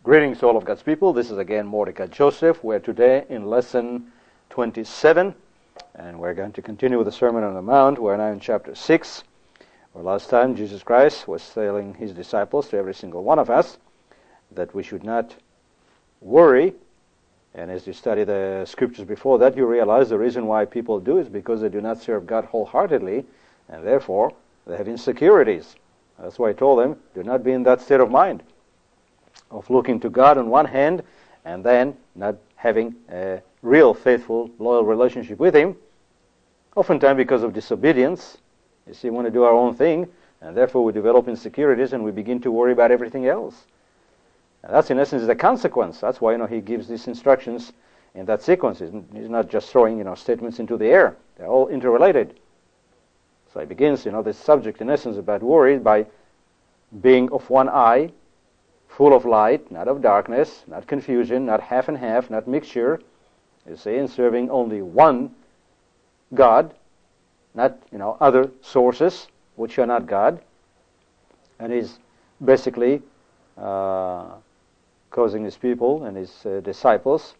Greetings to all of God's people. This is again Mordecai Joseph. We're today in lesson 27, and we're going to continue with the Sermon on the Mount. We're now in chapter 6, where last time Jesus Christ was telling his disciples, to every single one of us, that we should not worry. And as you study the scriptures before that, you realize the reason why people do is because they do not serve God wholeheartedly, and therefore they have insecurities. That's why I told them, do not be in that state of mind of looking to God on one hand and then not having a real, faithful, loyal relationship with Him, oftentimes because of disobedience. You see, we want to do our own thing, and therefore we develop insecurities and we begin to worry about everything else. And that's in essence the consequence. That's why he gives these instructions in that sequence. He's not just throwing statements into the air. They're all interrelated. So he begins this subject in essence about worry by being of one eye, full of light, not of darkness, not confusion, not half and half, not mixture, you see, and serving only one God, not other sources which are not God. And he's basically causing his people and his disciples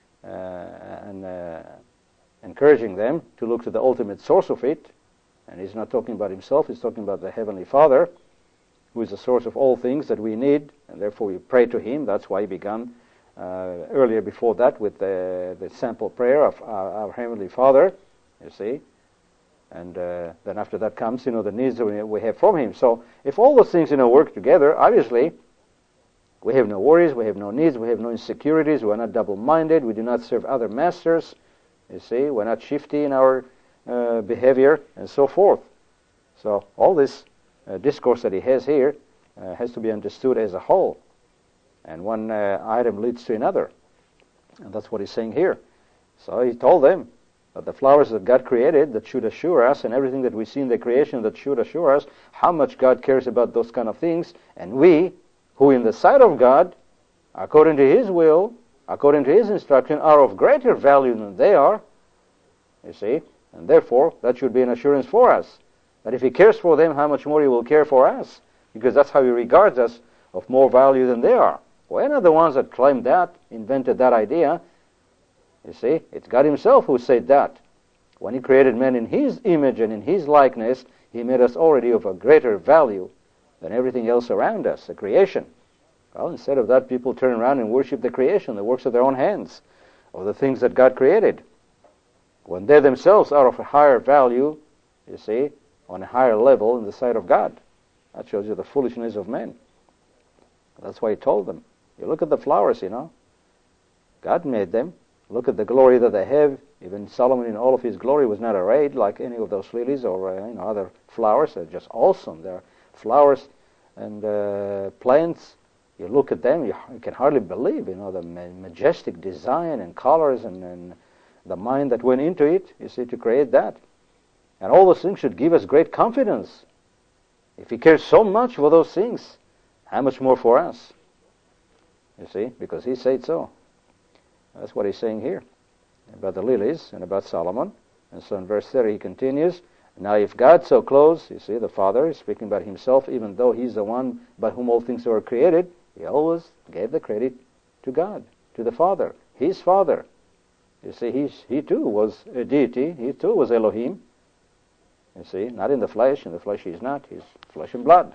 and encouraging them to look to the ultimate source of it. And he's not talking about himself, he's talking about the Heavenly Father, who is the source of all things that we need, and therefore we pray to Him. That's why he began earlier before that with the sample prayer of our Heavenly Father, you see. And then after that comes, the needs that we have from Him. So if all those things, work together, obviously we have no worries, we have no needs, we have no insecurities, we are not double-minded, we do not serve other masters, you see, we're not shifty in our behavior, and so forth. So all this discourse that he has here has to be understood as a whole. And one item leads to another. And that's what he's saying here. So he told them that the flowers that God created that should assure us, and everything that we see in the creation that should assure us how much God cares about those kind of things, and we, who in the sight of God, according to His will, according to His instruction, are of greater value than they are, you see, and therefore that should be an assurance for us. That if He cares for them, how much more He will care for us, because that's how He regards us of more value than they are. We're not the ones that claimed that, invented that idea. You see, it's God Himself who said that. When He created man in His image and in His likeness, He made us already of a greater value than everything else around us, the creation. Well, instead of that, people turn around and worship the creation, the works of their own hands, or the things that God created, when they themselves are of a higher value, you see, on a higher level in the sight of God. That shows you the foolishness of men. That's why He told them. You look at the flowers, God made them. Look at the glory that they have. Even Solomon in all of his glory was not arrayed like any of those lilies or other flowers. They're just awesome. They're flowers and plants. You look at them, you can hardly believe, the majestic design and colors and the mind that went into it, you see, to create that. And all those things should give us great confidence. If He cares so much for those things, how much more for us? You see, because He said so. That's what He's saying here about the lilies and about Solomon. And so in verse 30 he continues, now if God so clothes, you see, the Father is speaking about Himself, even though He's the one by whom all things were created, He always gave the credit to God, to the Father, His Father. You see, He too was a deity, He too was Elohim. You see, not in the flesh. In the flesh He's not. He's flesh and blood.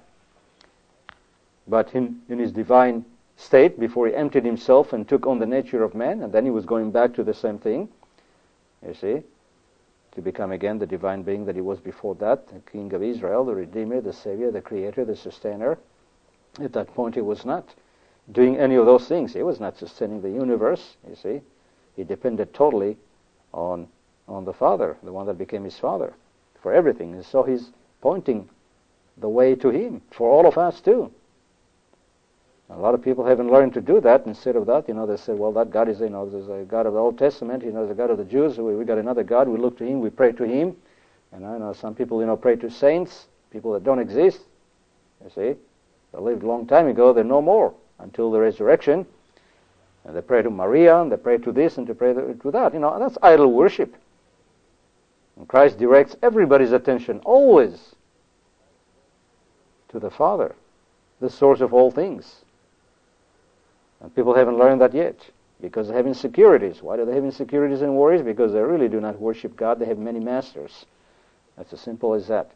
But in His divine state, before He emptied Himself and took on the nature of man, and then He was going back to the same thing, you see, to become again the divine being that He was before that, the King of Israel, the Redeemer, the Savior, the Creator, the Sustainer. At that point He was not doing any of those things. He was not sustaining the universe, you see. He depended totally on the Father, the one that became His Father, for everything. And so He's pointing the way to Him for all of us too. A lot of people haven't learned to do that. Instead of that, they say, well, that God is, there's a God of the Old Testament, there's a God of the Jews, we got another God, we look to Him, we pray to Him. And I know some people, pray to saints, people that don't exist. You see, they lived a long time ago, they're no more until the resurrection. And they pray to Maria, and they pray to this, and they pray to that. That's idol worship. And Christ directs everybody's attention always to the Father, the source of all things. And people haven't learned that yet because they have insecurities. Why do they have insecurities and worries? Because they really do not worship God. They have many masters. That's as simple as that.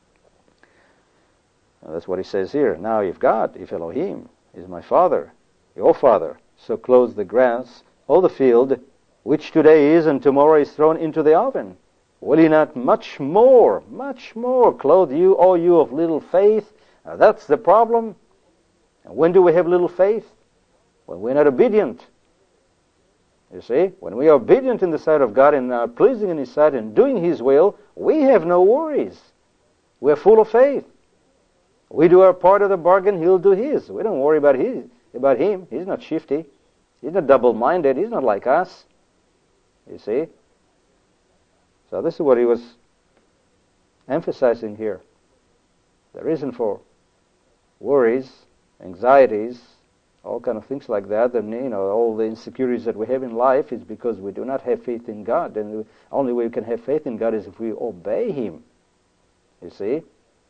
Now, that's what he says here. Now, if God, if Elohim, is my Father, your Father, so clothes the grass of the field, which today is and tomorrow is thrown into the oven, will he not much more clothe you, O you of little faith? Now, that's the problem. And when do we have little faith? When we're not obedient. You see, when we are obedient in the sight of God and are pleasing in His sight and doing His will, we have no worries. We're full of faith. We do our part of the bargain, He'll do His. We don't worry about Him. He's not shifty. He's not double-minded. He's not like us. You see? So this is what he was emphasizing here. The reason for worries, anxieties, all kind of things like that, and all the insecurities that we have in life is because we do not have faith in God. And the only way we can have faith in God is if we obey Him. You see?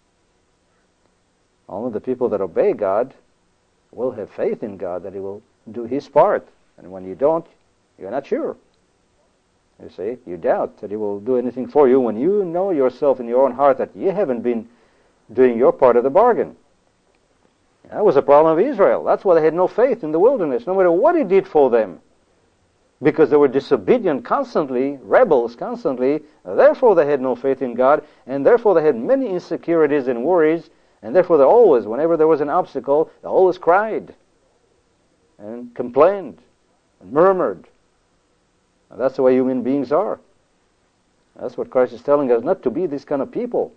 Only the people that obey God will have faith in God that He will do His part. And when you don't, you're not sure. You see? You doubt that He will do anything for you when you know yourself in your own heart that you haven't been doing your part of the bargain. That was the problem of Israel. That's why they had no faith in the wilderness, no matter what He did for them. Because they were disobedient constantly, rebels constantly, therefore they had no faith in God, and therefore they had many insecurities and worries, and therefore they always, whenever there was an obstacle, they always cried and complained and murmured. And that's the way human beings are. That's what Christ is telling us, not to be this kind of people.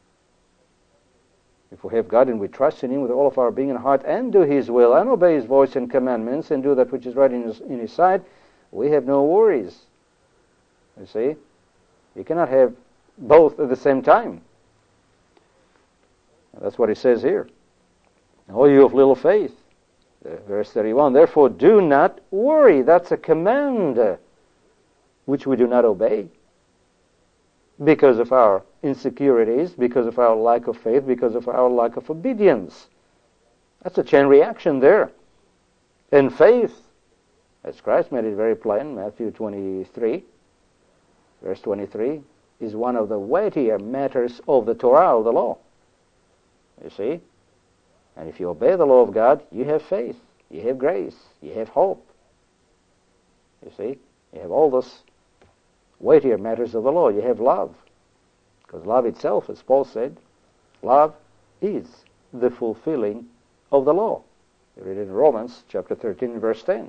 If we have God and we trust in Him with all of our being and heart and do His will and obey His voice and commandments and do that which is right in His sight, we have no worries. You see? You cannot have both at the same time. That's what He says here. O you of little faith. Verse 31, therefore do not worry. That's a command which we do not obey because of our insecurities, because of our lack of faith, because of our lack of obedience. That's a chain reaction there. And faith, as Christ made it very plain, Matthew 23, verse 23, is one of the weightier matters of the Torah, of the law. You see? And if you obey the law of God, you have faith, you have grace, you have hope. You see? You have all those weightier matters of the law. You have love. Because love itself, as Paul said, love is the fulfilling of the law. You read it in Romans chapter 13, verse 10.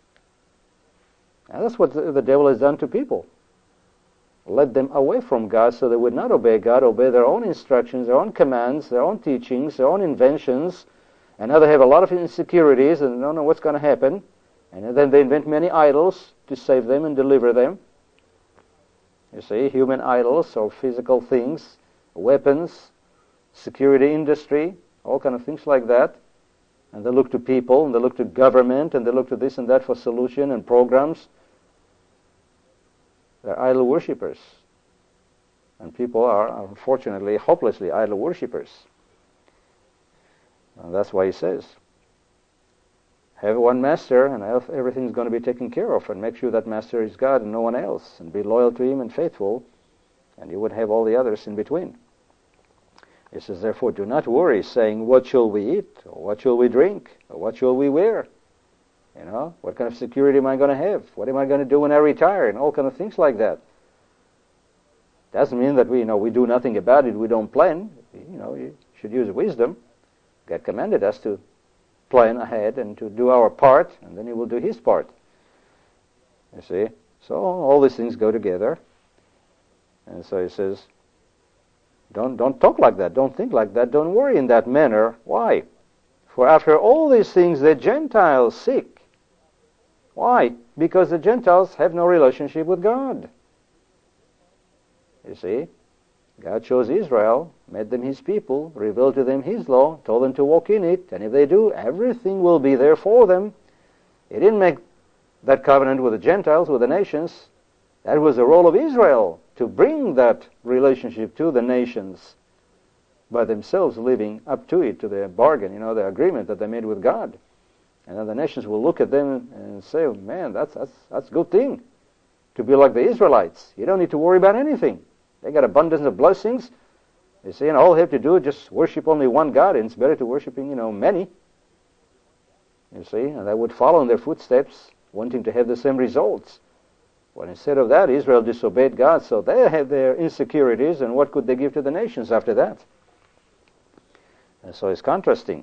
And that's what the devil has done to people. Led them away from God so they would not obey God, obey their own instructions, their own commands, their own teachings, their own inventions. And now they have a lot of insecurities and don't know what's going to happen. And then they invent many idols to save them and deliver them. You see, human idols or physical things, weapons, security industry, all kind of things like that. And they look to people, and they look to government, and they look to this and that for solution and programs. They're idol worshippers. And people are, unfortunately, hopelessly idol worshippers. And that's why he says, have one master, and everything's going to be taken care of, and make sure that master is God and no one else, and be loyal to Him and faithful, and you would have all the others in between. He says, therefore, do not worry, saying, what shall we eat, or what shall we drink, or what shall we wear? You know, what kind of security am I going to have? What am I going to do when I retire? And all kind of things like that. Doesn't mean that we do nothing about it, we don't plan. You should use wisdom. God commanded us to plan ahead and to do our part, and then He will do His part. You see? So all these things go together. And so he says, don't talk like that, don't think like that, don't worry in that manner. Why? For after all these things the Gentiles seek. Why? Because the Gentiles have no relationship with God. You see? God chose Israel, made them His people, revealed to them His law, told them to walk in it, and if they do, everything will be there for them. He didn't make that covenant with the Gentiles, with the nations. That was the role of Israel, to bring that relationship to the nations by themselves living up to it, to their bargain, the agreement that they made with God. And then the nations will look at them and say, oh, man, that's a good thing to be like the Israelites. You don't need to worry about anything. They got abundance of blessings. You see, and all they have to do is just worship only one God, and it's better to worshiping, many. You see, and they would follow in their footsteps, wanting to have the same results. Well, instead of that, Israel disobeyed God, so they had their insecurities, and what could they give to the nations after that? And so it's contrasting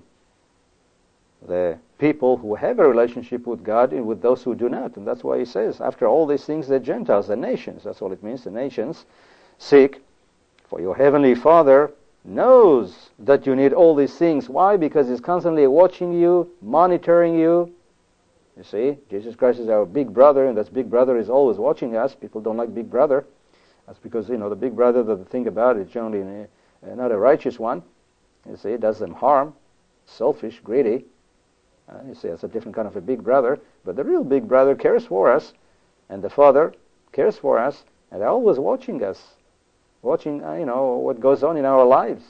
the people who have a relationship with God and with those who do not. And that's why he says, after all these things, the Gentiles, the nations, that's all it means, the nations, seek, for your heavenly Father knows that you need all these things. Why? Because he's constantly watching you, monitoring you. You see, Jesus Christ is our big brother, and that big brother is always watching us. People don't like big brother. That's because, the big brother that they think about is generally not a righteous one. You see, it does them harm, selfish, greedy. You see, that's a different kind of a big brother. But the real big brother cares for us, and the Father cares for us, and they're always watching us, watching, what goes on in our lives.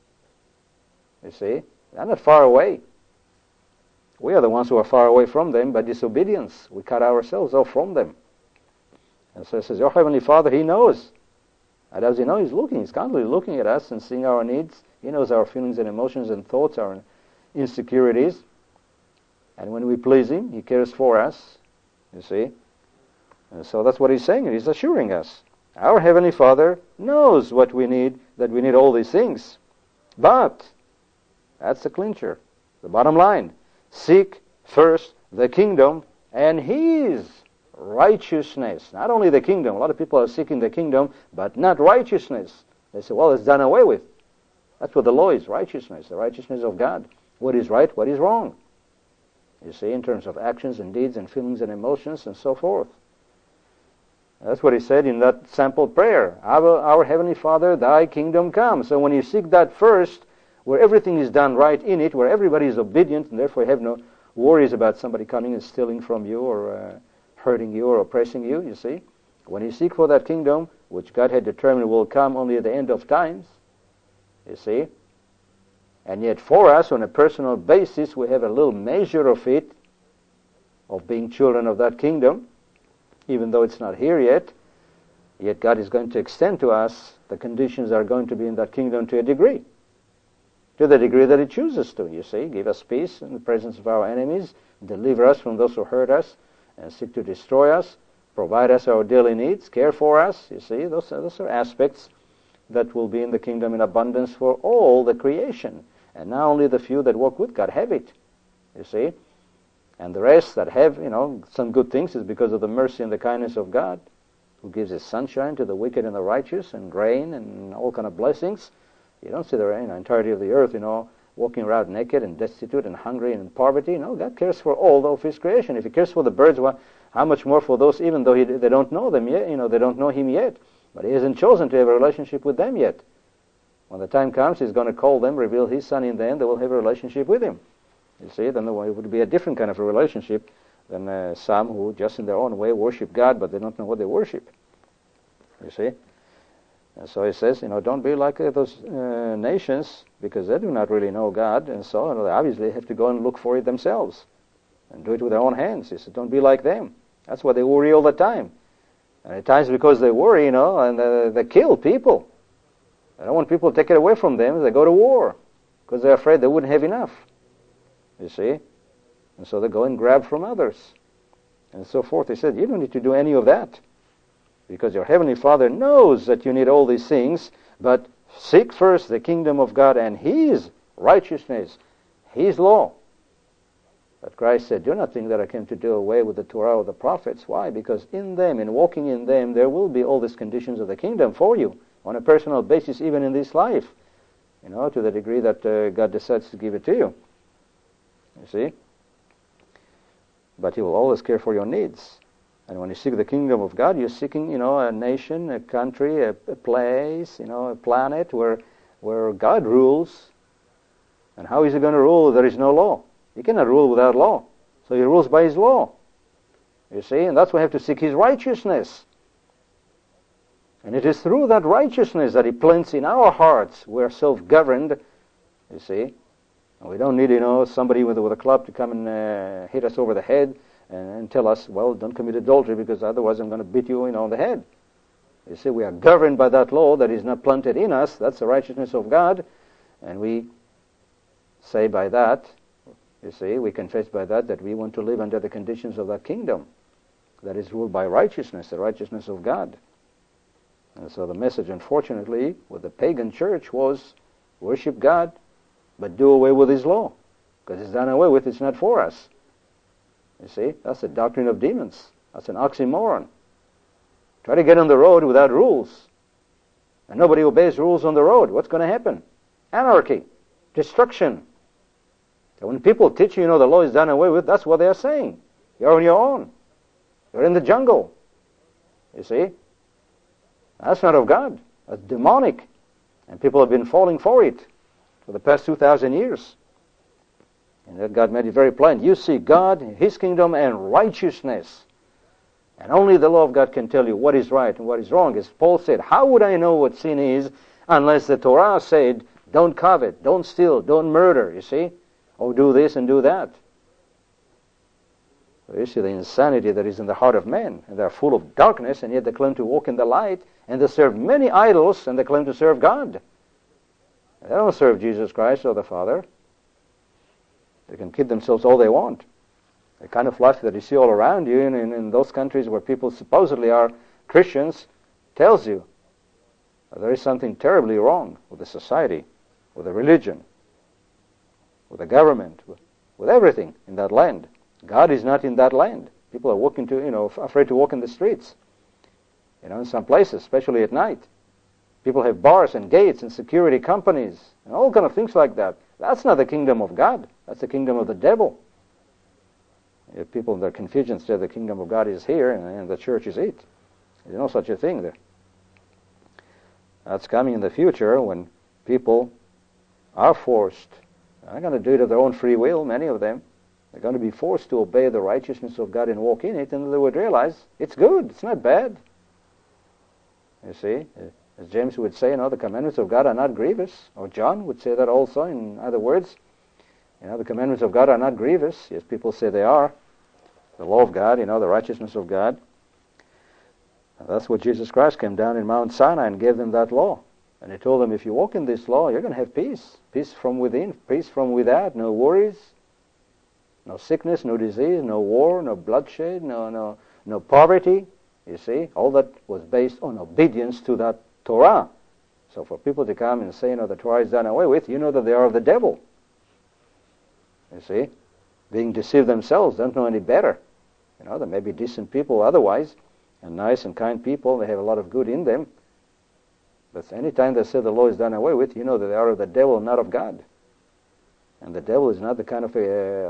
You see, they're not far away. We are the ones who are far away from them by disobedience. We cut ourselves off from them. And so it says, your Heavenly Father, He knows. And as He knows, He's looking. He's constantly looking at us and seeing our needs. He knows our feelings and emotions and thoughts, our insecurities. And when we please Him, He cares for us. You see? And so that's what He's saying. He's assuring us. Our Heavenly Father knows what we need, that we need all these things. But, that's the clincher, the bottom line. Seek first the kingdom and His righteousness. Not only the kingdom. A lot of people are seeking the kingdom, but not righteousness. They say, well, it's done away with. That's what the law is, righteousness, the righteousness of God. What is right, what is wrong. You see, in terms of actions and deeds and feelings and emotions and so forth. That's what he said in that sample prayer. Our Heavenly Father, Thy kingdom come. So when you seek that first, where everything is done right in it, where everybody is obedient, and therefore you have no worries about somebody coming and stealing from you or hurting you or oppressing you, you see. When you seek for that kingdom, which God had determined will come only at the end of times, you see. And yet for us, on a personal basis, we have a little measure of it, of being children of that kingdom, even though it's not here yet God is going to extend to us the conditions that are going to be in that kingdom to a degree. To the degree that He chooses to, you see. Give us peace in the presence of our enemies, deliver us from those who hurt us and seek to destroy us, provide us our daily needs, care for us, you see. Those are aspects that will be in the kingdom in abundance for all the creation. And not only the few that walk with God have it, you see. And the rest that have, some good things is because of the mercy and the kindness of God, who gives His sunshine to the wicked and the righteous, and rain and all kind of blessings. You don't see the entirety of the earth, walking around naked and destitute and hungry and in poverty. No, God cares for all of His creation. If He cares for the birds, well, how much more for those, even though they don't know them yet, they don't know Him yet. But He hasn't chosen to have a relationship with them yet. When the time comes, He's going to call them, reveal His Son in them, they will have a relationship with Him. You see, then it would be a different kind of a relationship than some who just in their own way worship God, but they don't know what they worship. You see? And so He says, don't be like those nations, because they do not really know God, and so they obviously have to go and look for it themselves and do it with their own hands. He said, don't be like them. That's why they worry all the time. And at times because they worry, and they kill people. They don't want people to take it away from them. They go to war because they're afraid they wouldn't have enough. You see? And so they go and grab from others and so forth. He said, you don't need to do any of that, because your Heavenly Father knows that you need all these things, but seek first the kingdom of God and His righteousness, His law. But Christ said, do not think that I came to do away with the Torah or the prophets. Why? Because in them, in walking in them, there will be all these conditions of the kingdom for you on a personal basis, even in this life, to the degree that God decides to give it to you. You see? But He will always care for your needs. And when you seek the kingdom of God, you're seeking, a nation, a country, a place, a planet where God rules. And how is He going to rule if there is no law? He cannot rule without law. So He rules by His law. You see? And that's why we have to seek His righteousness. And it is through that righteousness that He plants in our hearts. We are self-governed, you see. And we don't need, somebody with a club to come and hit us over the head and tell us, well, don't commit adultery because otherwise I'm going to beat you, on the head. You see, we are governed by that law that is not planted in us. That's the righteousness of God. And we say by that, you see, we confess by that we want to live under the conditions of that kingdom that is ruled by righteousness, the righteousness of God. And so the message, unfortunately, with the pagan church was worship God, but do away with His law. Because it's done away with, it's not for us. You see, that's the doctrine of demons. That's an oxymoron. Try to get on the road without rules. And nobody obeys rules on the road. What's going to happen? Anarchy. Destruction. So when people teach you, the law is done away with, that's what they are saying. You're on your own. You're in the jungle. You see? That's not of God. That's demonic. And people have been falling for it for the past 2,000 years. And that God made it very plain. You seek God, His kingdom, and righteousness. And only the law of God can tell you what is right and what is wrong. As Paul said, how would I know what sin is unless the Torah said, don't covet, don't steal, don't murder, you see? Or do this and do that. So you see the insanity that is in the heart of men. And they're full of darkness, and yet they claim to walk in the light, and they serve many idols, and they claim to serve God. They don't serve Jesus Christ or the Father. They can kid themselves all they want. The kind of life that you see all around you in those countries where people supposedly are Christians tells you that there is something terribly wrong with the society, with the religion, with the government, with everything in that land. God is not in that land. People are walking afraid to walk in the streets. In some places, especially at night. People have bars and gates and security companies and all kind of things like that. That's not the kingdom of God. That's the kingdom of the devil. If people in their confusion say the kingdom of God is here and the church is it. There's no such a thing there. That's coming in the future when people are forced. They're not going to do it of their own free will, many of them. They're going to be forced to obey the righteousness of God and walk in it, and they would realize it's good, it's not bad. You see, as James would say, the commandments of God are not grievous. Or John would say that also in other words. The commandments of God are not grievous. Yes, people say they are. The law of God, the righteousness of God. And that's what Jesus Christ came down in Mount Sinai and gave them that law. And He told them, if you walk in this law, you're going to have peace. Peace from within, peace from without, no worries, no sickness, no disease, no war, no bloodshed, no poverty. You see, all that was based on obedience to that Torah. So for people to come and say, the Torah is done away with, you know that they are of the devil. You see, being deceived themselves, don't know any better. They may be decent people otherwise, and nice and kind people. They have a lot of good in them. But any time they say the law is done away with, you know that they are of the devil, not of God. And the devil is not the kind of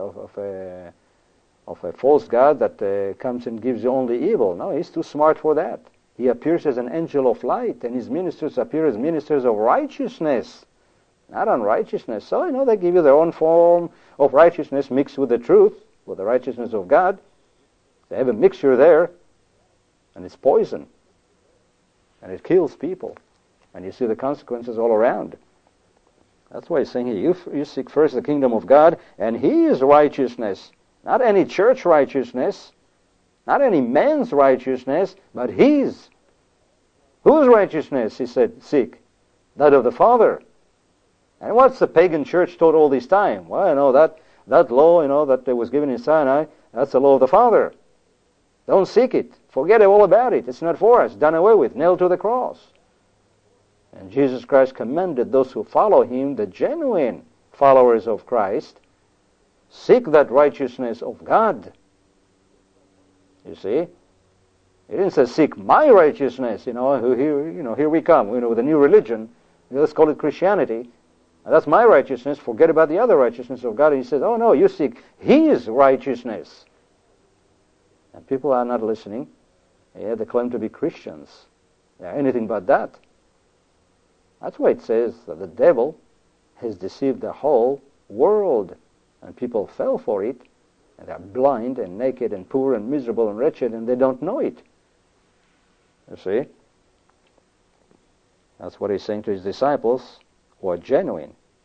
a false god that comes and gives you only evil. No, he's too smart for that. He appears as an angel of light, and his ministers appear as ministers of righteousness, not unrighteousness. So, they give you their own form of righteousness mixed with the truth, with the righteousness of God. They have a mixture there, and it's poison. And it kills people. And you see the consequences all around. That's why he's saying here, you seek first the kingdom of God, and His righteousness. Not any church righteousness, not any man's righteousness, but His. Whose righteousness, he said, seek? That of the Father. And what's the pagan church taught all this time? Well, that law, that was given in Sinai, that's the law of the Father. Don't seek it. Forget all about it. It's not for us. Done away with. Nailed to the cross. And Jesus Christ commanded those who follow Him, the genuine followers of Christ, seek that righteousness of God. You see? He didn't say, seek my righteousness. Here we come. With a new religion. Let's call it Christianity. And that's my righteousness. Forget about the other righteousness of God. And He says, oh no, you seek His righteousness. And people are not listening. Yeah, they claim to be Christians. They're anything but that. That's why it says that the devil has deceived the whole world. And people fell for it. And they're blind and naked and poor and miserable and wretched, and they don't know it. You see? That's what He's saying to His disciples who are genuine.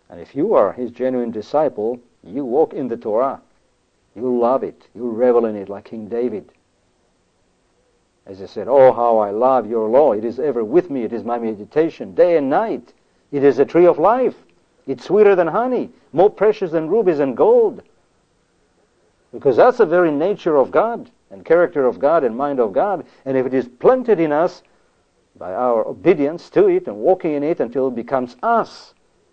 And if you are his genuine disciple, you walk in the Torah. You love it. You revel in it like King David. As he said, "Oh, how I love your law. It is ever with me. It is my meditation day and night. It is a tree of life. It's sweeter than honey, more precious than rubies and gold." Because that's the very nature of God and character of God and mind of God. And if it is planted in us by our obedience to it and walking in it until it becomes us,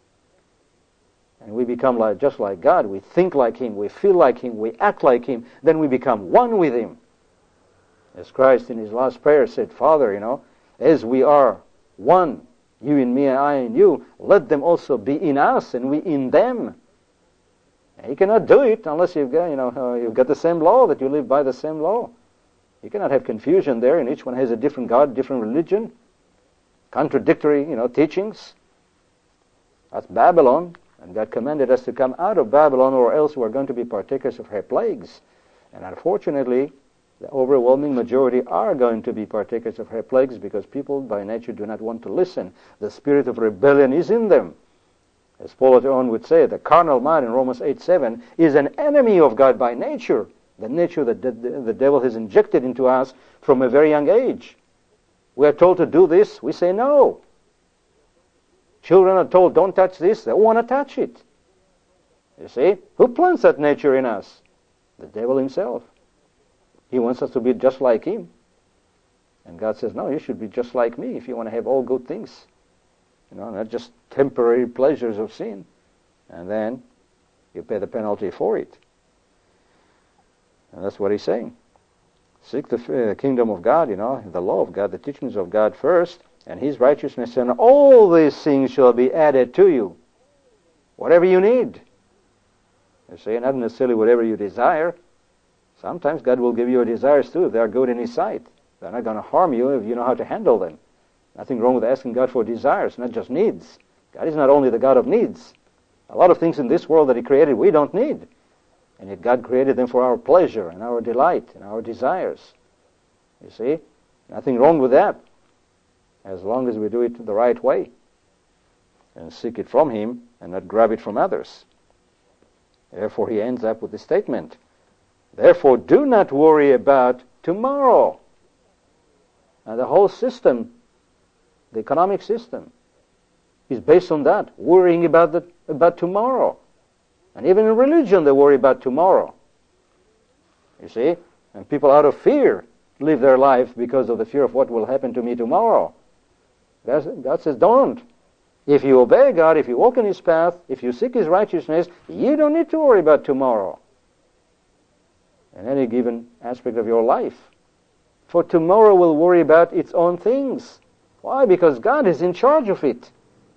and we become just like God, we think like him, we feel like him, we act like him, then we become one with him. As Christ in his last prayer said, "Father, as we are one, you in me and I in you, let them also be in us and we in them." And you cannot do it unless you've got the same law, that you live by the same law. You cannot have confusion there, and each one has a different God, different religion, contradictory, teachings. That's Babylon, and God commanded us to come out of Babylon, or else we're going to be partakers of her plagues. And unfortunately, the overwhelming majority are going to be partakers of her plagues, because people by nature do not want to listen. The spirit of rebellion is in them. As Paul later on would say, the carnal mind in Romans 8:7 is an enemy of God by nature, the nature that the devil has injected into us from a very young age. We are told to do this, we say no. Children are told, don't touch this, they want to touch it. You see? Who plants that nature in us? The devil himself. He wants us to be just like him. And God says, no, you should be just like me if you want to have all good things. Not just temporary pleasures of sin. And then you pay the penalty for it. And that's what he's saying. Seek the kingdom of God, the law of God, the teachings of God first, and his righteousness, and all these things shall be added to you. Whatever you need. You see, not necessarily whatever you desire. Sometimes God will give you your desires too if they are good in his sight. They're not going to harm you if you know how to handle them. Nothing wrong with asking God for desires, not just needs. God is not only the God of needs. A lot of things in this world that he created we don't need. And yet God created them for our pleasure and our delight and our desires. You see? Nothing wrong with that, as long as we do it the right way and seek it from him and not grab it from others. Therefore he ends up with the statement, "Therefore do not worry about tomorrow." And the whole system, the economic system, is based on that, worrying about tomorrow. And even in religion they worry about tomorrow. You see? And people out of fear live their life because of the fear of what will happen to me tomorrow. God says, don't. If you obey God, if you walk in his path, if you seek his righteousness, you don't need to worry about tomorrow in any given aspect of your life. For tomorrow will worry about its own things. Why? Because God is in charge of it.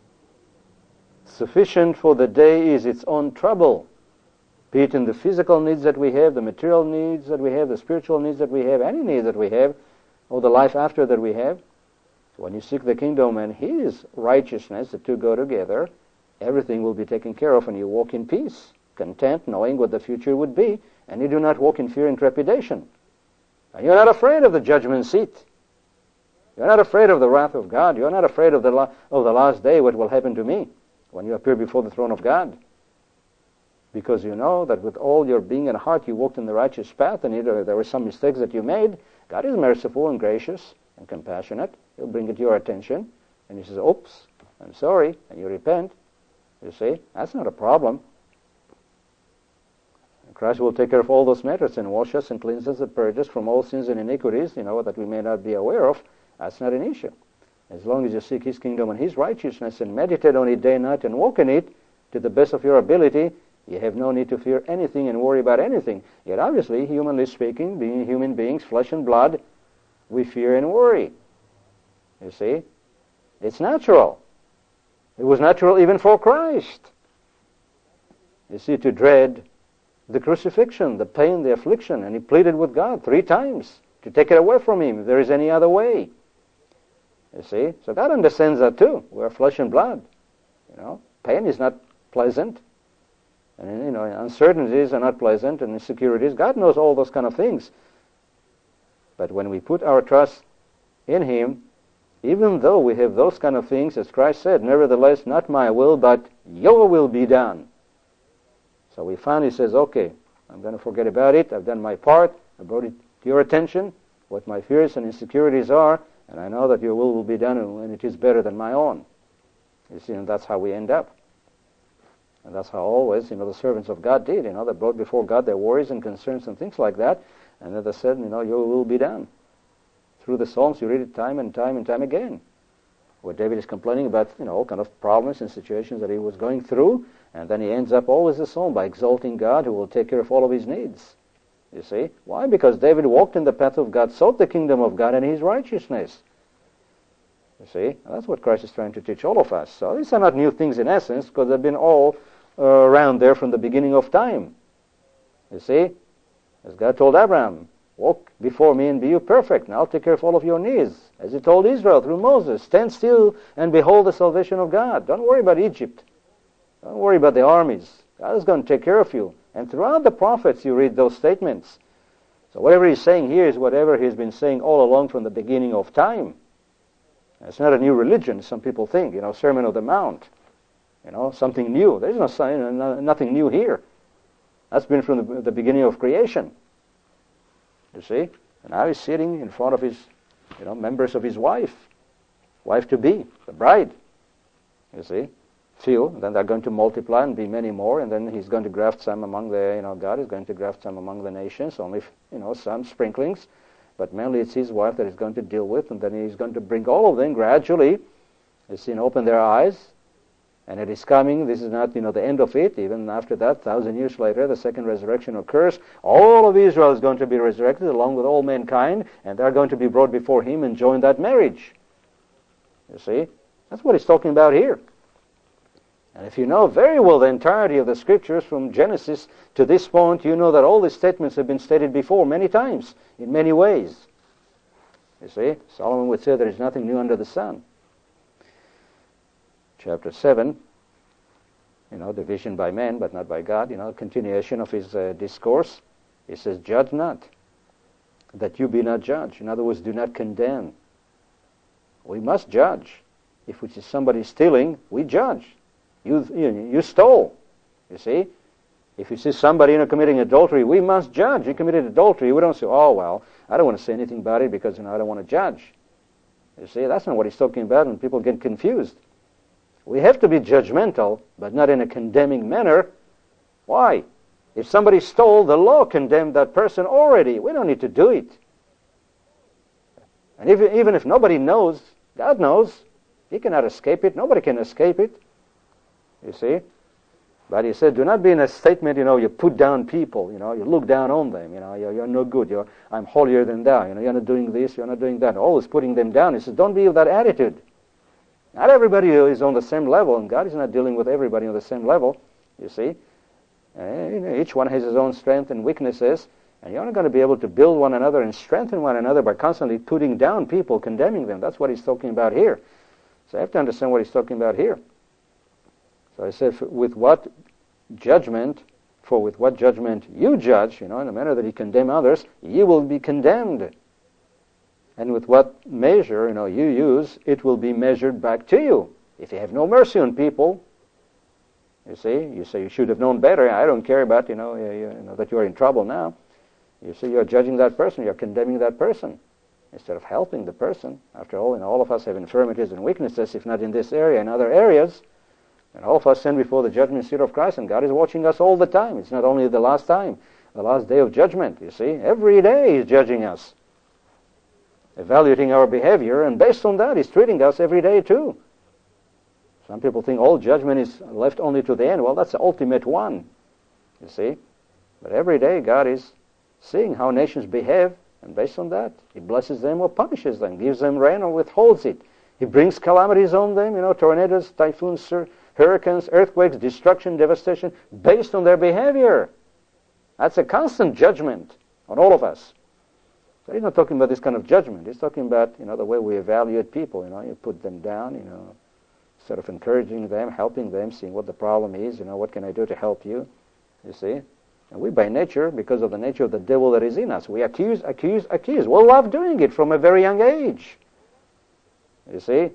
Sufficient for the day is its own trouble, be it in the physical needs that we have, the material needs that we have, the spiritual needs that we have, any needs that we have, or the life after that we have. When you seek the kingdom and his righteousness, the two go together, everything will be taken care of, and you walk in peace, content, knowing what the future would be, and you do not walk in fear and trepidation. And you're not afraid of the judgment seat. You're not afraid of the wrath of God. You're not afraid of the last day, what will happen to me when you appear before the throne of God. Because you know that with all your being and heart you walked in the righteous path, and either there were some mistakes that you made, God is merciful and gracious and compassionate. He'll bring it to your attention, and he says, oops, I'm sorry, and you repent. You see, that's not a problem. And Christ will take care of all those matters and wash us and cleanse us and purge us from all sins and iniquities, that we may not be aware of. That's not an issue. As long as you seek his kingdom and his righteousness and meditate on it day and night and walk in it to the best of your ability, you have no need to fear anything and worry about anything. Yet obviously, humanly speaking, being human beings, flesh and blood, we fear and worry. You see? It's natural. It was natural even for Christ. You see, to dread the crucifixion, the pain, the affliction, and he pleaded with God 3 times to take it away from him if there is any other way. You see? So God understands that too. We're flesh and blood. Pain is not pleasant. And, uncertainties are not pleasant, and insecurities. God knows all those kind of things. But when we put our trust in him even though we have those kind of things, as Christ said, nevertheless, not my will, but your will be done. So we finally says, okay, I'm going to forget about it. I've done my part. I brought it to your attention, what my fears and insecurities are, and I know that your will be done, and it is better than my own. You see, and that's how we end up. And that's how always, the servants of God did. They brought before God their worries and concerns and things like that, and then they said, your will be done. Through the Psalms, you read it time and time and time again, where David is complaining about, all kind of problems and situations that he was going through, and then he ends up always the psalm by exalting God, who will take care of all of his needs. You see? Why? Because David walked in the path of God, sought the kingdom of God and his righteousness. You see? And that's what Christ is trying to teach all of us. So these are not new things in essence, because they've been all around there from the beginning of time. You see? As God told Abraham, walk before me and be you perfect, and I'll take care of all of your needs. As he told Israel through Moses, stand still and behold the salvation of God. Don't worry about Egypt. Don't worry about the armies. God is going to take care of you. And throughout the prophets you read those statements. So whatever he's saying here is whatever he's been saying all along from the beginning of time. It's not a new religion, some people think, Sermon of the Mount. Something new. There's nothing new here. That's been from the beginning of creation. You see? And now he's sitting in front of his, members of his wife-to-be, the bride. You see? Few, and then they're going to multiply and be many more, and then he's going to graft some among the, God is going to graft some among the nations, only, some sprinklings, but mainly it's his wife that he's going to deal with, and then he's going to bring all of them gradually, you see, and open their eyes, and it is coming. This is not, the end of it. Even after that, 1,000 years later, the second resurrection occurs. All of Israel is going to be resurrected along with all mankind, and they're going to be brought before him and join that marriage. You see? That's what he's talking about here. And if you know very well the entirety of the Scriptures from Genesis to this point, you know that all these statements have been stated before many times, in many ways. You see? Solomon would say there is nothing new under the sun. Chapter 7, division by men, but not by God, continuation of his discourse. He says, judge not, that you be not judged. In other words, do not condemn. We must judge. If we see somebody stealing, we judge. You stole, you see. If you see somebody committing adultery, we must judge. You committed adultery. We don't say, oh, well, I don't want to say anything about it because I don't want to judge. You see, that's not what he's talking about, and people get confused. We have to be judgmental, but not in a condemning manner. Why? If somebody stole, the law condemned that person already. We don't need to do it. And even if nobody knows, God knows. He cannot escape it. Nobody can escape it. You see? But he said, do not be in a statement, you put down people, you look down on them, you're no good, I'm holier than thou, you're not doing this, you're not doing that, always putting them down. He says, don't be of that attitude. Not everybody is on the same level, and God is not dealing with everybody on the same level, you see. Each one has his own strength and weaknesses, and you're not going to be able to build one another and strengthen one another by constantly putting down people, condemning them. That's what he's talking about here. So I have to understand what he's talking about here. So I said, with what judgment you judge, in the manner that you condemn others, you will be condemned. And with what measure, you use, it will be measured back to you. If you have no mercy on people, you say you should have known better. I don't care about, that you're in trouble now. You see, you're judging that person, you're condemning that person, instead of helping the person. After all, all of us have infirmities and weaknesses, if not in this area, in other areas. And all of us stand before the judgment seat of Christ, and God is watching us all the time. It's not only the last time, the last day of judgment, you see. Every day He's judging us, evaluating our behavior, and based on that, He's treating us every day too. Some people think all judgment is left only to the end. Well, that's the ultimate one, you see. But every day God is seeing how nations behave, and based on that, He blesses them or punishes them, gives them rain or withholds it. He brings calamities on them, tornadoes, typhoons, hurricanes, earthquakes, destruction, devastation, based on their behavior. That's a constant judgment on all of us. So he's not talking about this kind of judgment. He's talking about, the way we evaluate people. You put them down, instead of encouraging them, helping them, seeing what the problem is, what can I do to help you, you see. And we, by nature, because of the nature of the devil that is in us, we accuse. We love doing it from a very young age. You see?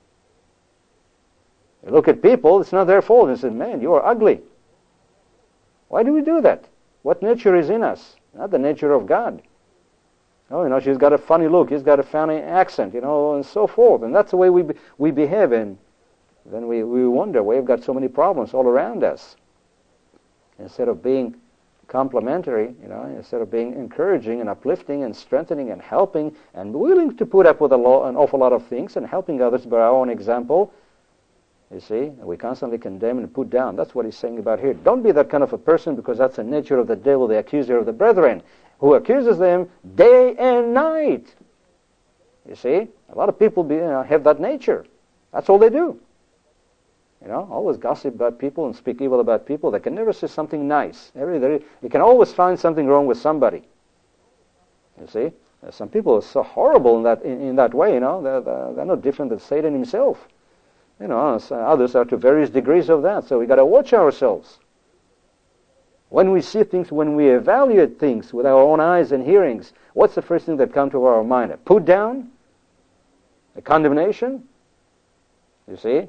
You look at people, it's not their fault. You say, man, you are ugly. Why do we do that? What nature is in us? Not the nature of God. Oh, she's got a funny look, he's got a funny accent, and so forth. And that's the way we behave. And then we wonder why we've got so many problems all around us. Instead of being complimentary, instead of being encouraging and uplifting and strengthening and helping and willing to put up with an awful lot of things and helping others by our own example, you see, we constantly condemn and put down. That's what he's saying about here. Don't be that kind of a person, because that's the nature of the devil, the accuser of the brethren, who accuses them day and night. You see, a lot of people have that nature. That's all they do. Always gossip about people and speak evil about people. They can never say something nice. You can always find something wrong with somebody. You see, some people are so horrible in that way. They're no different than Satan himself. Others are to various degrees of that. So we got to watch ourselves. When we see things, when we evaluate things with our own eyes and hearings, what's the first thing that comes to our mind? A put down? A condemnation? You see?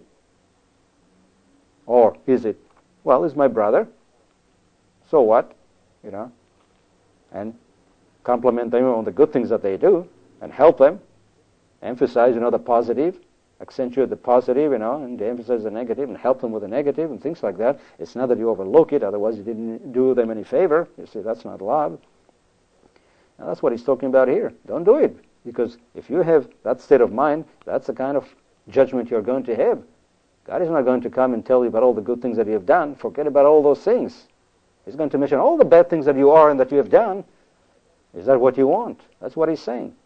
Or is it, well, he's my brother, so what? And compliment them on the good things that they do and help them, emphasize, the positive, accentuate the positive, and emphasize the negative and help them with the negative and things like that. It's not that you overlook it, otherwise you didn't do them any favor. You see, that's not love. Now that's what he's talking about here. Don't do it, because if you have that state of mind, that's the kind of judgment you're going to have. God is not going to come and tell you about all the good things that you have done. Forget about all those things. He's going to mention all the bad things that you are and that you have done. Is that what you want? That's what he's saying.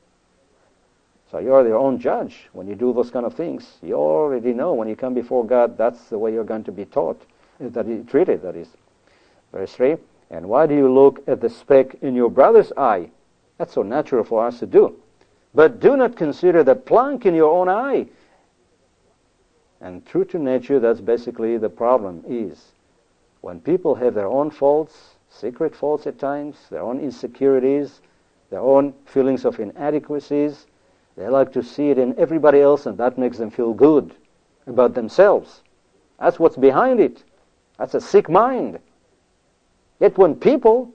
So you're your own judge. When you do those kind of things, you already know when you come before God, that's the way you're going to be taught, treated, that is. Verse 3, and why do you look at the speck in your brother's eye? That's so natural for us to do. But do not consider the plank in your own eye. And true to nature, that's basically the problem is. When people have their own faults, secret faults at times, their own insecurities, their own feelings of inadequacies, they like to see it in everybody else, and that makes them feel good about themselves. That's what's behind it. That's a sick mind. Yet when people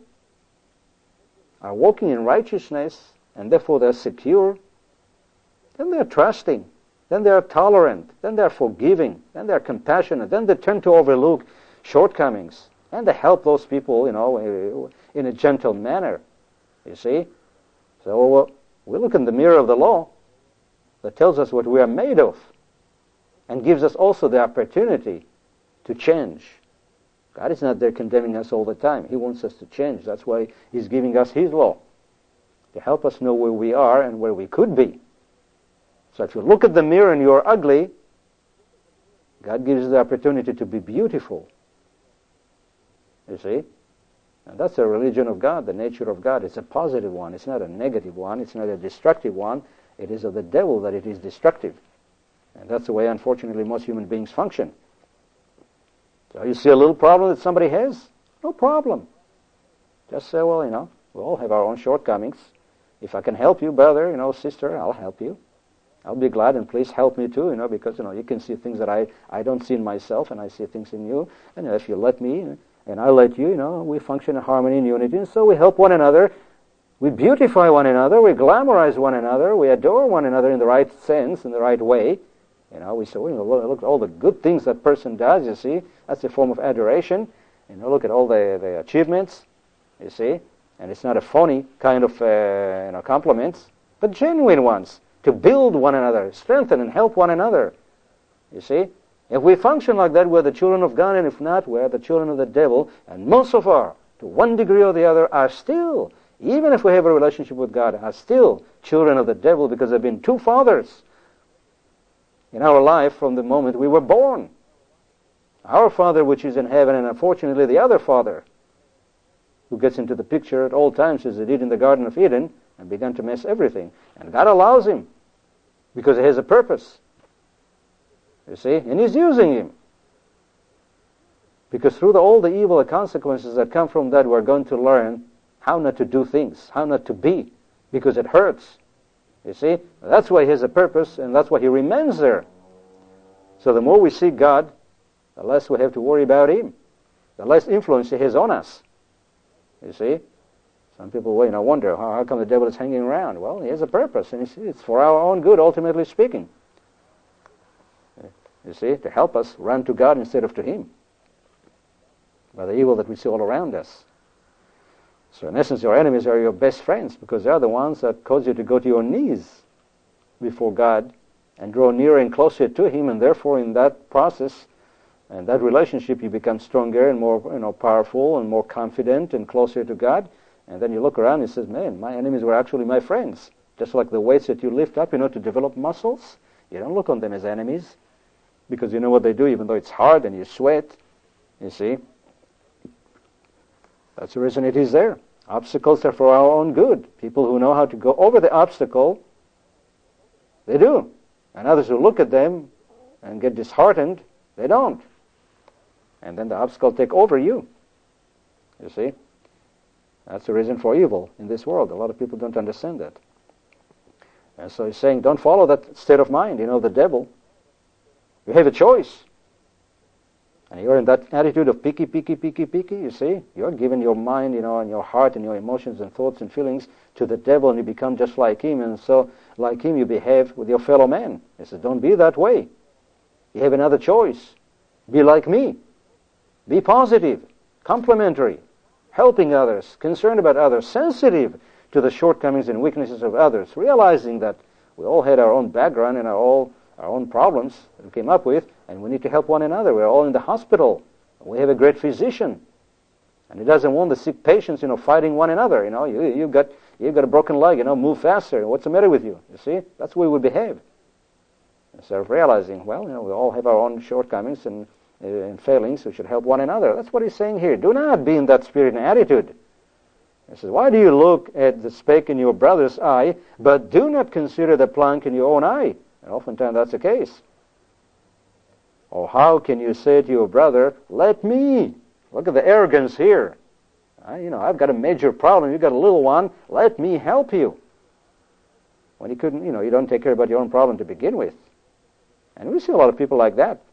are walking in righteousness, and therefore they're secure, then they're trusting, then they're tolerant, then they're forgiving, then they're compassionate, then they tend to overlook shortcomings, and they help those people, in a gentle manner, you see. So we look in the mirror of the law that tells us what we are made of and gives us also the opportunity to change. God is not there condemning us all the time. He wants us to change. That's why he's giving us his law, to help us know where we are and where we could be. So if you look at the mirror and you're ugly, God gives you the opportunity to be beautiful. You see? And that's the religion of God, the nature of God. It's a positive one. It's not a negative one. It's not a destructive one. It is of the devil that it is destructive. And that's the way, unfortunately, most human beings function. So you see a little problem that somebody has? No problem. Just say, well, we all have our own shortcomings. If I can help you, brother, sister, I'll help you. I'll be glad, and please help me too, because, you can see things that I don't see in myself, and I see things in you. And if you let me, and I let you, we function in harmony and unity, and so we help one another. We beautify one another, we glamorize one another, we adore one another in the right sense, in the right way. We say, look at all the good things that person does, you see. That's a form of adoration. Look at all the achievements, you see. And it's not a phony kind of compliments, but genuine ones, to build one another, strengthen and help one another. You see? If we function like that, we're the children of God, and if not, we're the children of the devil. And most of our, to one degree or the other, are still, even if we have a relationship with God, are still children of the devil, because there have been two fathers in our life from the moment we were born. Our Father which is in heaven, and unfortunately the other Father, who gets into the picture at all times, as he did in the Garden of Eden, and began to mess everything. And God allows him, because he has a purpose. You see? And he's using him. Because through all the evil consequences that come from that, we're going to learn how not to do things, how not to be, because it hurts. You see? That's why he has a purpose, and that's why he remains there. So the more we seek God, the less we have to worry about him, the less influence he has on us. You see? Some people wonder, how come the devil is hanging around? Well, he has a purpose, and it's for our own good, ultimately speaking. You see, to help us run to God instead of to him, by the evil that we see all around us. So in essence, your enemies are your best friends, because they are the ones that cause you to go to your knees before God and draw nearer and closer to him, and therefore in that process and that relationship you become stronger and more powerful and more confident and closer to God. And then you look around and you say, man, my enemies were actually my friends. Just like the weights that you lift up, to develop muscles. You don't look on them as enemies, because you know what they do, even though it's hard and you sweat. You see? That's the reason it is there. Obstacles are for our own good. People who know how to go over the obstacle, they do. And others who look at them and get disheartened, they don't. And then the obstacle take over you. You see? That's the reason for evil in this world. A lot of people don't understand that. And so he's saying, don't follow that state of mind, the devil. You have a choice. And you're in that attitude of picky, you see? You're giving your mind, and your heart and your emotions and thoughts and feelings to the devil, and you become just like him. And so, like him, you behave with your fellow man. He says, don't be that way. You have another choice. Be like me. Be positive, complimentary, helping others, concerned about others, sensitive to the shortcomings and weaknesses of others, realizing that we all had our own background and our own problems that we came up with, and we need to help one another. We're all in the hospital. We have a great physician, and he doesn't want the sick patients, fighting one another. You've got a broken leg. Move faster. What's the matter with you? You see, that's the way we behave. Instead of realizing, we all have our own shortcomings and failings. We should help one another. That's what he's saying here. Do not be in that spirit and attitude. He says, why do you look at the speck in your brother's eye, but do not consider the plank in your own eye? And oftentimes that's the case. Or how can you say to your brother, let me? Look at the arrogance here. I've got a major problem. You've got a little one. Let me help you. When you couldn't, you don't take care about your own problem to begin with. And we see a lot of people like that.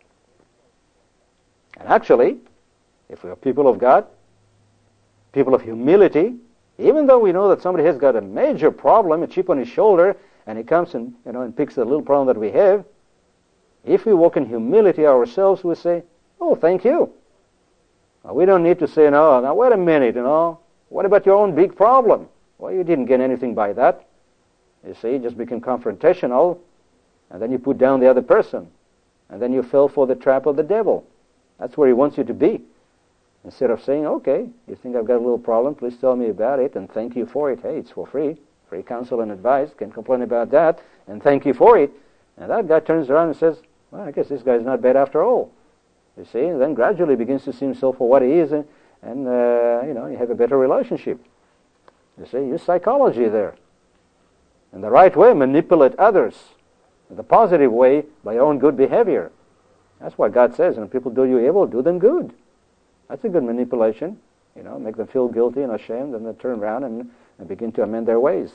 And actually, if we are people of God, people of humility, even though we know that somebody has got a major problem, a chip on his shoulder, and he comes and picks the little problem that we have, if we walk in humility ourselves, we say, oh, thank you. We don't need to say, no, now wait a minute, what about your own big problem? Well, you didn't gain anything by that. You see, you just became confrontational, and then you put down the other person, and then you fell for the trap of the devil. That's where he wants you to be. Instead of saying, okay, you think I've got a little problem, please tell me about it, and thank you for it. Hey, it's for free. Free counsel and advice. Can't complain about that, and thank you for it. And that guy turns around and says, well, I guess this guy's not bad after all. You see, and then gradually begins to see himself for what he is, and you have a better relationship. You see, use psychology there. In the right way, manipulate others. In the positive way, by your own good behavior. That's what God says. When people do you evil, do them good. That's a good manipulation. Make them feel guilty and ashamed, and then turn around and begin to amend their ways.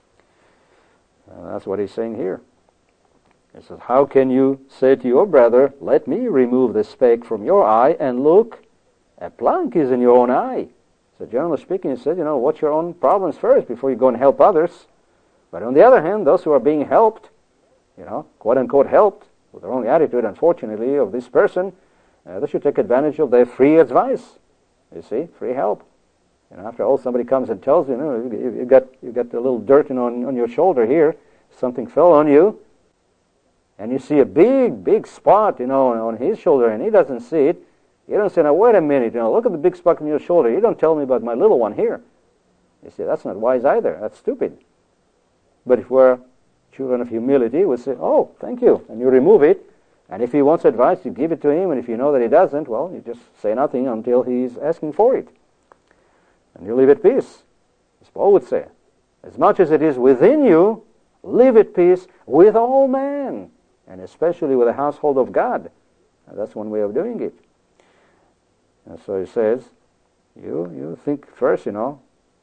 That's what he's saying here. He says, how can you say to your brother, let me remove the speck from your eye, and look, a plank is in your own eye. So generally speaking, he said, watch your own problems first before you go and help others. But on the other hand, those who are being helped, quote-unquote helped, with the wrong attitude, unfortunately, of this person, they should take advantage of their free advice. You see, free help. After all, somebody comes and tells you, you got a little dirt on your shoulder here, something fell on you, and you see a big spot, on his shoulder, and he doesn't see it. You don't say, now wait a minute, look at the big spot on your shoulder. You don't tell me about my little one here. You see, that's not wise either. That's stupid. But if we're children of humility, we say, oh, thank you, and you remove it. And if he wants advice, you give it to him, and if you know that he doesn't, well, you just say nothing until he's asking for it. And you live at peace. As Paul would say, as much as it is within you, live at peace with all men, and especially with the household of God. And that's one way of doing it. And so he says, you think first,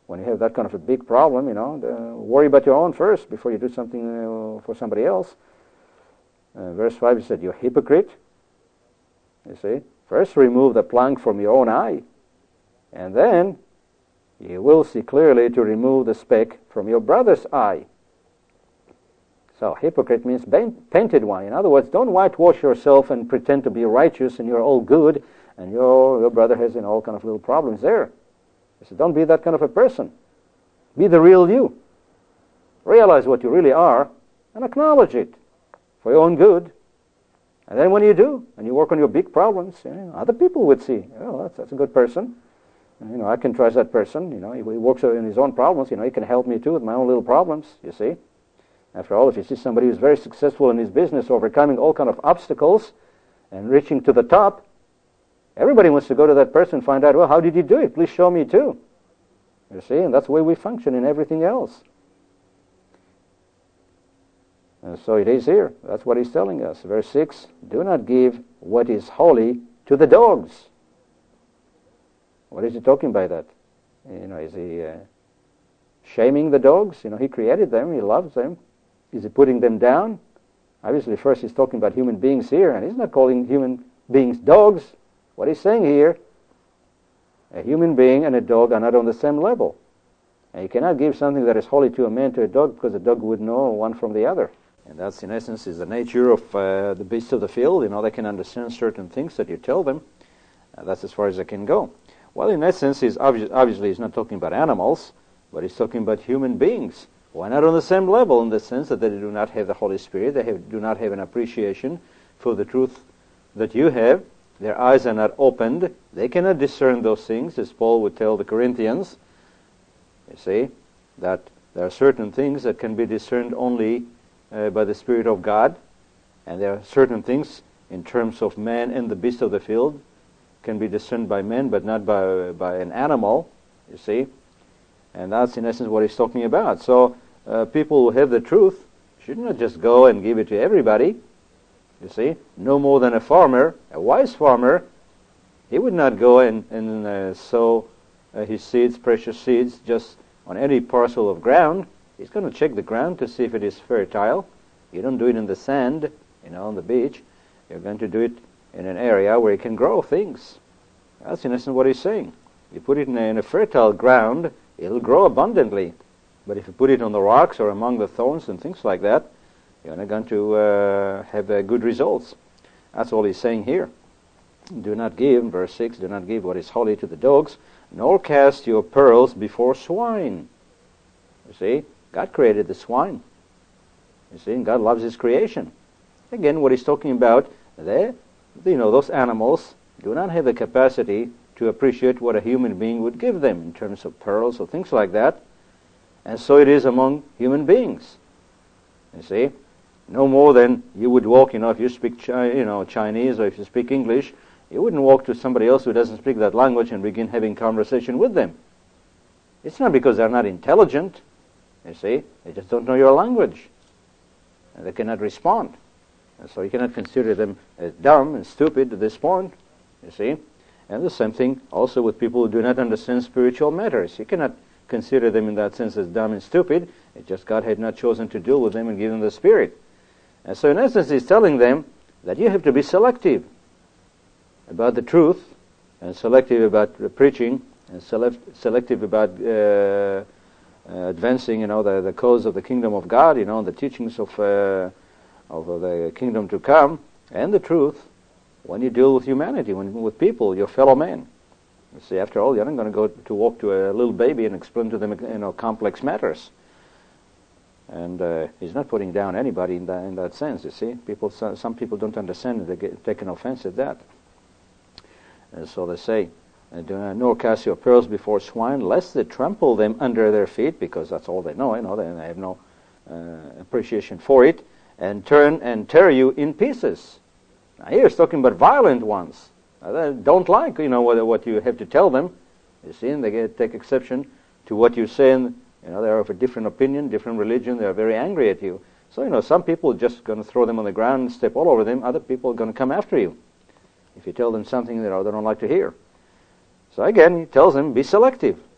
When you have that kind of a big problem, worry about your own first before you do something for somebody else. Verse 5, he said, "You hypocrite." You see, first remove the plank from your own eye, and then you will see clearly to remove the speck from your brother's eye. So hypocrite means painted one. In other words, don't whitewash yourself and pretend to be righteous and you're all good, and your brother has all kind of little problems there. He said, don't be that kind of a person. Be the real you. Realize what you really are and acknowledge it for your own good. And then when you do, and you work on your big problems, other people would see, oh, that's a good person. I can trust that person. He works in his own problems. He can help me too with my own little problems, you see. After all, if you see somebody who's very successful in his business, overcoming all kind of obstacles and reaching to the top, everybody wants to go to that person and find out, well, how did you do it? Please show me too. You see, and that's the way we function in everything else. And so it is here. That's what he's telling us. Verse 6, do not give what is holy to the dogs. What is he talking by that? Is he shaming the dogs? He created them. He loves them. Is he putting them down? Obviously, first he's talking about human beings here, and he's not calling human beings dogs. What he's saying here, a human being and a dog are not on the same level. And you cannot give something that is holy to a man to a dog because a dog would know one from the other. And that's, in essence, is the nature of the beasts of the field. They can understand certain things that you tell them. That's as far as they can go. Well, in essence, obviously he's not talking about animals, but he's talking about human beings. Why not on the same level, in the sense that they do not have the Holy Spirit, do not have an appreciation for the truth that you have. Their eyes are not opened. They cannot discern those things, as Paul would tell the Corinthians. You see, that there are certain things that can be discerned only by the Spirit of God, and there are certain things in terms of man and the beast of the field can be discerned by men, but not by an animal, you see. And that's in essence what he's talking about. So people who have the truth should not just go and give it to everybody, you see. No more than a farmer, a wise farmer, he would not go and sow his seeds, precious seeds, just on any parcel of ground. He's going to check the ground to see if it is fertile. You don't do it in the sand, on the beach. You're going to do it in an area where you can grow things. That's in essence what he's saying. You put it in a fertile ground, it'll grow abundantly. But if you put it on the rocks or among the thorns and things like that, you're not going to have good results. That's all he's saying here. Do not give, verse 6, do not give what is holy to the dogs, nor cast your pearls before swine. You see, God created the swine. You see, and God loves his creation. Again, what he's talking about there, those animals do not have the capacity to appreciate what a human being would give them in terms of pearls or things like that. And so it is among human beings. You see, no more than you would walk, if you speak Chinese or if you speak English, you wouldn't walk to somebody else who doesn't speak that language and begin having conversation with them. It's not because they're not intelligent, you see, they just don't know your language. And they cannot respond. And so you cannot consider them as dumb and stupid at this point, you see. And the same thing also with people who do not understand spiritual matters. You cannot consider them in that sense as dumb and stupid. It's just God had not chosen to deal with them and give them the Spirit. And so in essence he's telling them that you have to be selective about the truth, and selective about preaching, and selective about advancing, the cause of the kingdom of God, the teachings of the kingdom to come, and the truth when you deal with humanity, with people, your fellow men. You see, after all, you're not going to go to walk to a little baby and explain to them, complex matters. And he's not putting down anybody in that sense. You see, some people don't understand it; they get taken offense at that. And so they say, "Do not nor cast your pearls before swine, lest they trample them under their feet," because that's all they know. They have no appreciation for it, and turn and tear you in pieces. Now here it's talking about violent ones. They don't like, what you have to tell them. You see, and they take exception to what you say, and they're of a different opinion, different religion. They're very angry at you. So some people are just going to throw them on the ground and step all over them. Other people are going to come after you if you tell them something they don't like to hear. So again, he tells them, be selective.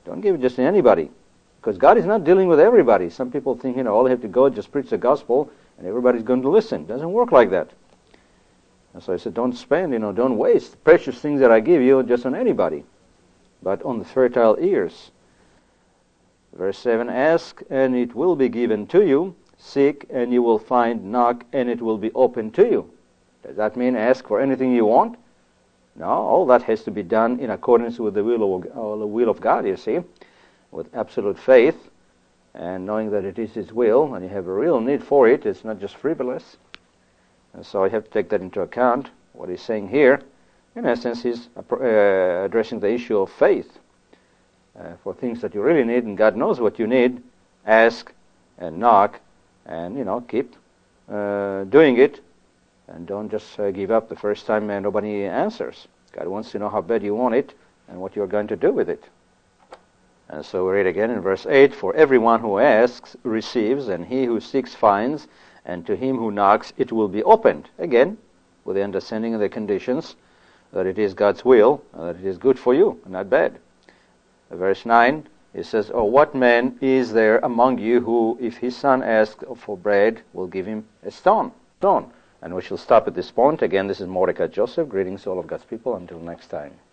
Don't give it just to anybody, because God is not dealing with everybody. Some people think, all they have to go just preach the gospel and everybody's going to listen. It doesn't work like that. And so I said, don't spend, don't waste precious things that I give you just on anybody, but on the fertile ears. Verse 7, ask and it will be given to you. Seek and you will find. Knock and it will be opened to you. Does that mean ask for anything you want? No, all that has to be done in accordance with the will of God, you see, with absolute faith and knowing that it is His will and you have a real need for it. It's not just frivolous. And so I have to take that into account. What he's saying here, in essence, he's addressing the issue of faith. For things that you really need, and God knows what you need, ask and knock and, keep doing it. And don't just give up the first time and nobody answers. God wants to know how bad you want it and what you're going to do with it. And so we read again in verse 8, for everyone who asks receives, and he who seeks finds, and to him who knocks it will be opened. Again, with the understanding of the conditions, that it is God's will, and that it is good for you, and not bad. Verse 9, it says, or what man is there among you who, if his son asks for bread, will give him a stone? And we shall stop at this point. Again, this is Mordecai Joseph. Greetings to all of God's people. Until next time.